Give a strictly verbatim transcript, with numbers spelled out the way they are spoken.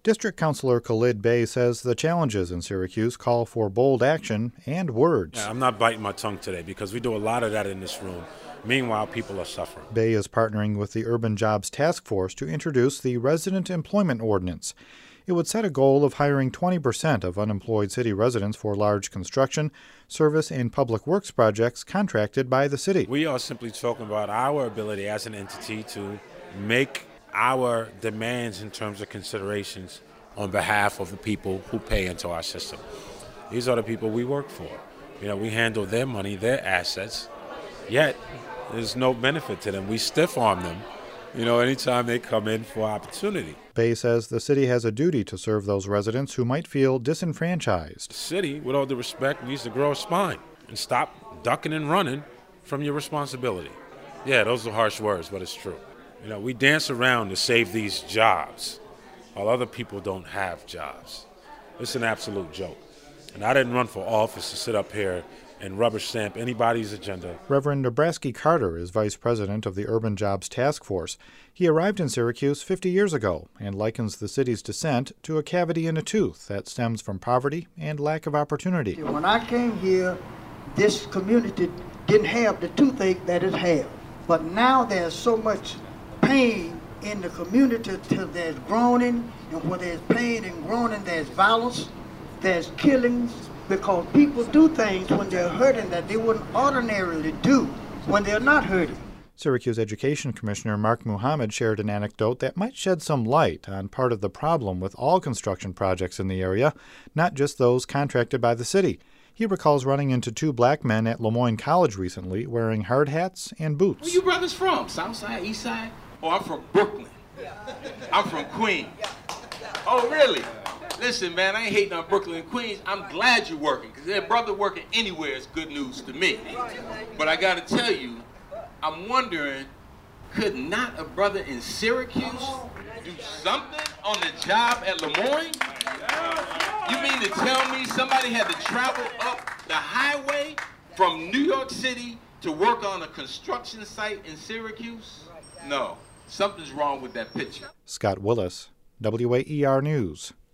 District Councilor Khalid Bey says the challenges in Syracuse call for bold action and words. Yeah, I'm not biting my tongue today because we do a lot of that in this room. Meanwhile, people are suffering. Bey is partnering with the Urban Jobs Task Force to introduce the Resident Employment Ordinance. It would set a goal of hiring twenty percent of unemployed city residents for large construction, service, and public works projects contracted by the city. We are simply talking about our ability as an entity to make our demands in terms of considerations on behalf of the people who pay into our system. These are the people we work for. You know, we handle their money, their assets, yet there's no benefit to them. We stiff-arm them, you know, anytime they come in for opportunity. Bey says the city has a duty to serve those residents who might feel disenfranchised. The city, with all due respect, needs to grow a spine and stop ducking and running from your responsibility. Yeah, those are harsh words, but it's true. You know, we dance around to save these jobs while other people don't have jobs. It's an absolute joke. And I didn't run for office to sit up here and rubber stamp anybody's agenda. Reverend Nebraski Carter is vice president of the Urban Jobs Task Force. He arrived in Syracuse fifty years ago and likens the city's descent to a cavity in a tooth that stems from poverty and lack of opportunity. When I came here, this community didn't have the toothache that it has. But now there's so much pain in the community till there's groaning, and where there's pain and groaning, there's violence, there's killings, because people do things when they're hurting that they wouldn't ordinarily do when they're not hurting. Syracuse Education Commissioner Mark Muhammad shared an anecdote that might shed some light on part of the problem with all construction projects in the area, not just those contracted by the city. He recalls running into two black men at Lemoyne College recently wearing hard hats and boots. Where you brothers from? South Side, East Side? Oh, I'm from Brooklyn. I'm from Queens. Oh, really? Listen, man, I ain't hating on Brooklyn and Queens. I'm glad you're working, because their brother working anywhere is good news to me. But I got to tell you, I'm wondering, could not a brother in Syracuse do something on the job at Lemoyne? You mean to tell me somebody had to travel up the highway from New York City to work on a construction site in Syracuse? No, something's wrong with that picture. Scott Willis, W A E R News.